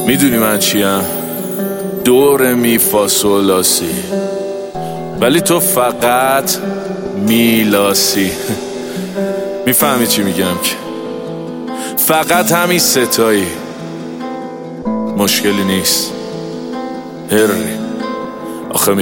میدونی من چیم؟ دور می فا sol لا سی، ولی تو فقط میلاسی. میفهمی چی میگم که فقط همین ستایی، مشکلی نیست. هری آخه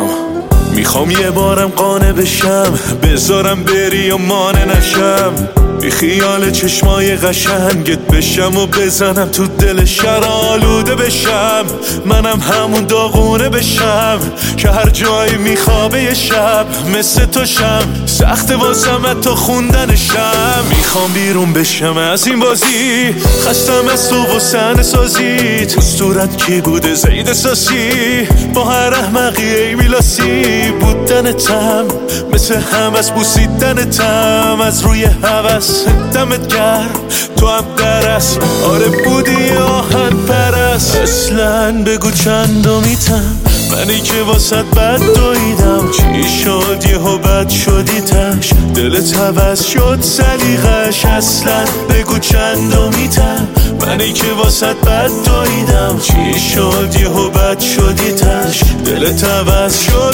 میخوام یه بارم قانع بشم، بذارم بری و مانع نشم، بی خیال چشمای قشنگت بشم و بزنم تو دل شهر آلوده بشم. منم همون داغونه بشم که هر جایی میخوابه یه شب مثل تو شم. سخت واسم تا خوندنشم. میخوام بیرون بشم از این بازی، خستم از تو و صحنه سازی. تو صورت کی بوده زید اساسی، با هر احمقی میلاسی. بودنتم مثل هم از بوسیدنتم، از روی هوس دمت گرم تو هم درست. آره بودی آهن پرست. اصلا بگو چندمیتم منی که واسط بد دویدم. چی شد یهو بد شدی تش، دلت هوس شد سلیقش. اصلا بگو چندمیتم منی که واسط بد دویدم. چی شد یهو بد شدی تش، دلت هوس شد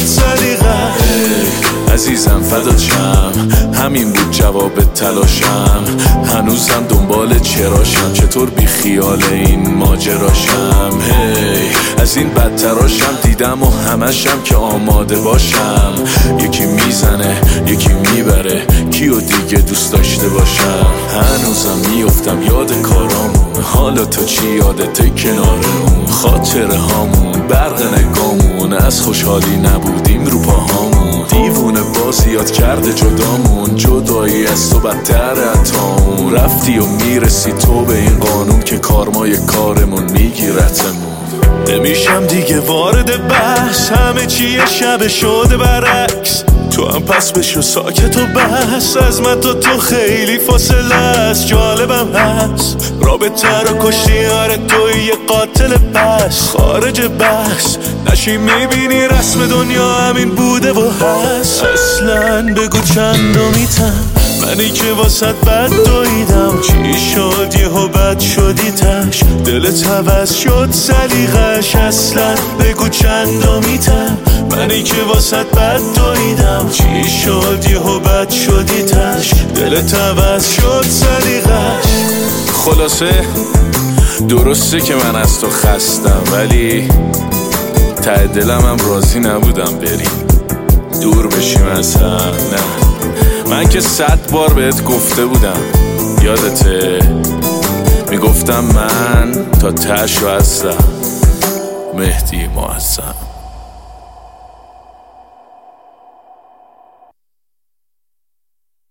سلیقش. عزیزم فدات شم، همین بود جواب تلاشم. هنوزم دنبال چراشم، چطور بی خیال این ماجراشم. هی از این بدتراشم دیدم و همشم که آماده باشم. یکی میزنه یکی میبره، کیو دیگه دوست داشته باشم. هنوزم میفتم یاد کارامون، حالا تو چی یادته کنارمون. خاطره هامون برق نگامون، از خوشحالی نبودیم رو پاهامون. دیوونه باز یاد کرده جدامون، جدایی از تو بدتر اتامون. رفتی و میرسی تو به این قانون که کارمای کارمون میگیرتمون. نمیشم دیگه وارد بحث، همه چیه شب شده برعکس. تو هم پس بشو ساکت و بس، از من تو خیلی فاصله است. جالبم هست رابطه رو کشتی، آره توی یه قاتل پس. خارج بحث نشی میبینی رسم دنیا همین بوده و هست. اصلا بگو چندمیتم منی که واسط بد دویدم. چی شد یهو بد شدی تش، دلت هوس شد سلیقش. اصلا بگو چندمیتم منی که واسط بد دویدم. چی شد یهو بد شدی تش، دلت هوس شد سلیقش. خلاصه درسته که من از تو خستم، ولی ته دلم هم راضی نبودم بریم دور بشیم از هم. نه من که 100 بار بهت گفته بودم، یادته؟ میگفتم من تا ته‌شو هستم، مهدی معظم.